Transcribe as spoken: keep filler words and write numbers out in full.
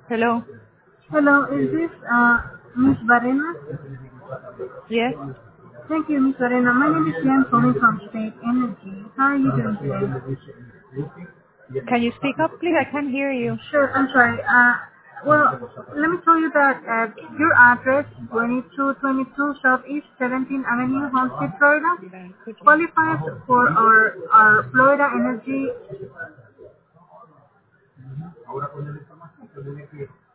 Hello. Hello, is this uh, Miss Varena? Yes. Thank you, Miss Varena. My name is Jan calling from State Energy. How are you doing today? Can you speak up, please? I can't hear you. Sure, I'm sorry. Uh, well, let me tell you that uh, your address, twenty-two twenty-two Southeast seventeenth Avenue, Homestead, Florida, qualifies for our, our Florida Energy